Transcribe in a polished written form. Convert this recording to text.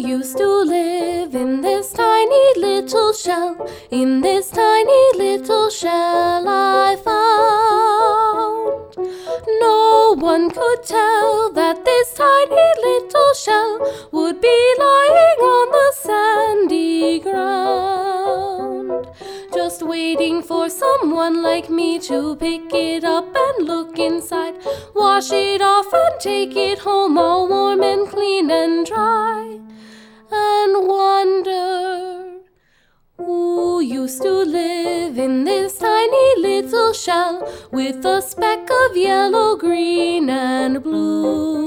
used to live in this tiny little shell. In this tiny little shell I found. No one could tell that this tiny little shell would be lying on the sandy ground, just waiting for someone like me to pick it up and look inside, wash it off and take it home all warm and clean and dry, and wonder who used to live in this tiny little shell with a speck of yellow, green, and blue.